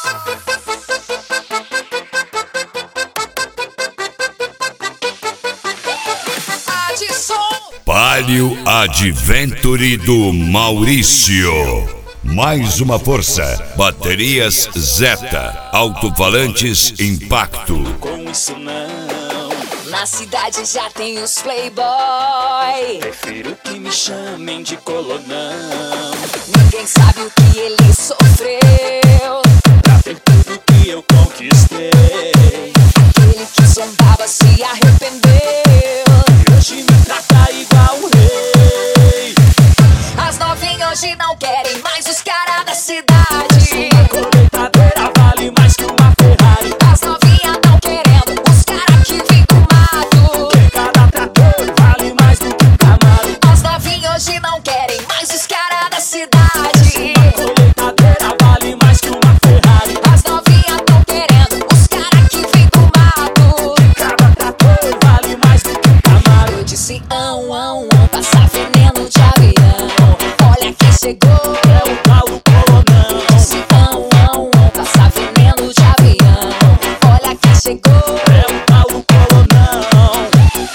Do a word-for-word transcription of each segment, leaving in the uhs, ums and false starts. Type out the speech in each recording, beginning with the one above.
Palio Adventure do Maurício. Mais uma força. Baterias Zeta. Alto-falantes Impacto. Com isso não. Na cidade já tem os playboy. Prefiro que me chamem de colonão. Ninguém sabe o que ele sofreu Pra ter tudo que eu conquistei. Aquele que zombava se arrependeu. E hoje me trata igual um rei. As novinhas hoje não querem mais os caras da cidade. Uma colheitadeira vale mais que uma Ferrari. As novinhas tão querendo os caras que vêm do mato. Que cada trator vale mais do que um Camaro. As novinhas hoje não querem mais os caras da cidade. Uma colheitadeira vale mais que uma Ferrari. As novinhas tão querendo os caras que vêm do mato. Que cada trator vale mais do que um Camaro. Eu disse ão, ão, ão, passar veneno de avião. Olha quem chegou. É o tal do colonão. Disse ão, ão, ão, passar veneno de avião. Olha quem chegou. É o tal do colonão.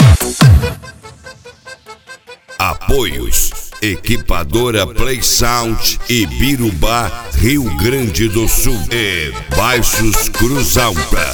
Apoios. Equipadora Play Sound e Birubá, Rio Grande do Sul. E Baixos Cruz Alta.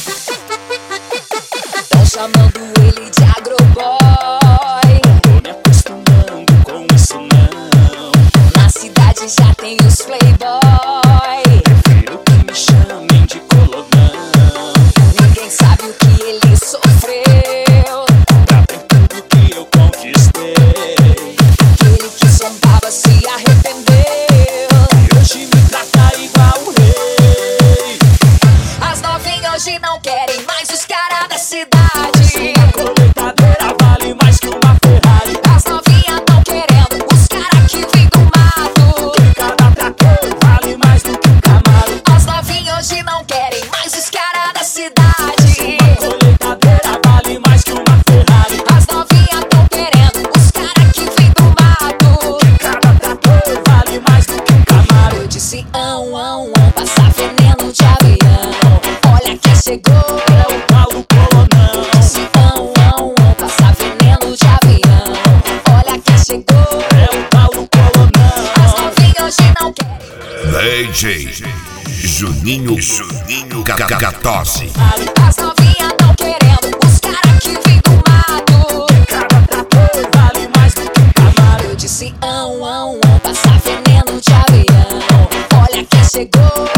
Tão chamando ele de agroboy. Tô me acostumando com isso não. Na cidade já tem os playboy. Prefiro que me chamem de colonão. Ninguém sabe o que ele sofreu. Pra ter tudo que eu conquistei. Aquele que zombava se arrependeu. E hoje me trata igual um rei. As novinhas hoje não querem mais os caras da cidade. Uma colheitadeira vale mais que uma Ferrari. As novinhas tão querendo os caras que vêm do mato. Que cada trator vale mais do que um Camaro. As novinhas hoje não querem mais os caras da cidade. Uma colheitadeira vale mais que uma Ferrari. As novinhas tão querendo os caras que vêm do mato. Que cada trator vale mais do que um Camaro. Eu disse ão, ão, ão, passar veneno de avião. Olha quem chegou. É o tal do colonão. Disse ão, ão, ão, passar veneno de avião. Olha quem chegou. É o tal do colonão. As novinhas hoje não querem. D J Juninho Juninho Gatose. As novinhas tão querendo os caras que vêm do mato. Cada trator vale mais do que um Camaro. Eu disse ão, ão, ão, passar veneno de avião. Olha quem chegou.